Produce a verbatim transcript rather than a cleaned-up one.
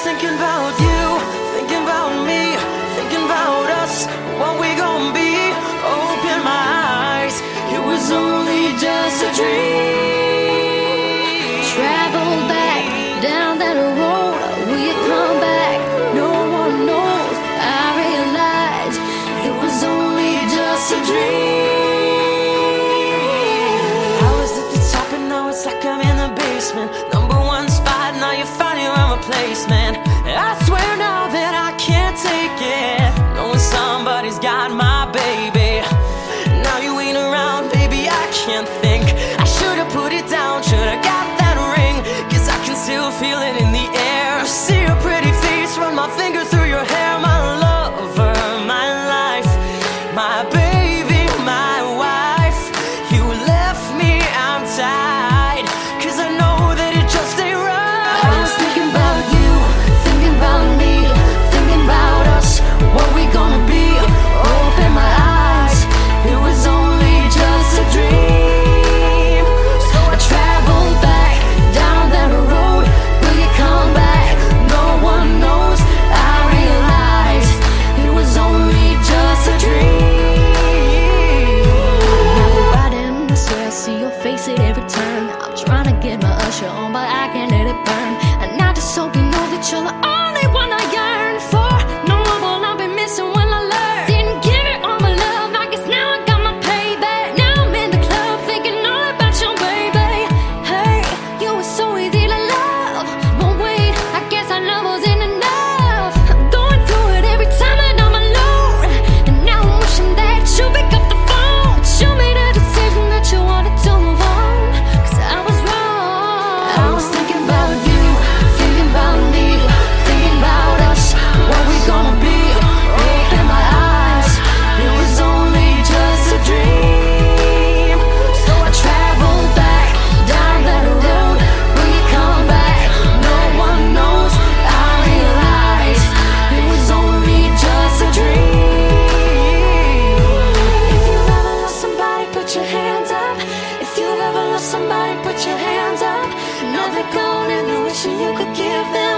thinking about you, thinking about me, thinking about us, what we gon' be. Open my eyes, it was only just a dream. Travel back down that road, will you come back? No one knows. I realized it was only just a dream. I was at the top and now it's like I'm in the basement. Number one spot, now you're finding my replacement. I swear now that I can't take it, knowing somebody's got my baby. Now you ain't around, baby, I can't think. I should've put it down, should've got that ring, cause I can still feel it in the air. See your pretty face, run my finger through your hair. My lover, my life, my baby, my wife. You left me, I'm tied, cause I know that it just ain't right. I was thinking about you, thinking about me, thinking about us, what we gonna be. Open my eyes, it was only just a dream. So I traveled back down that road, will you come back? No one knows. I realized it was only just a dream. I'll be riding, I swear I see your face at every turn. I'm trying to get my usher on, but I can't let it burn. And I just hope you know that you're the only one I yearn for. No one will I be missing when I learn. Didn't give it all my love, I guess now I got my payback. Now I'm in the club thinking all about your baby. Hey, you were so easy to love, but wait, I guess our love wasn't enough. I'm going through it every time that I'm alone, and now I'm wishing that you pick up the phone. But you made a decision that you wanted to move on, cause I was wrong. I was thinking about you, thinking about me, thinking about us, what we gonna be. Open my eyes, it was only just a dream. So I traveled back down that road, will you come back? No one knows. I realized it was only just a dream. If you've ever lost somebody, put your hands up. If you've ever lost somebody, put your hands up. Know they're gone and you're wishing you could give them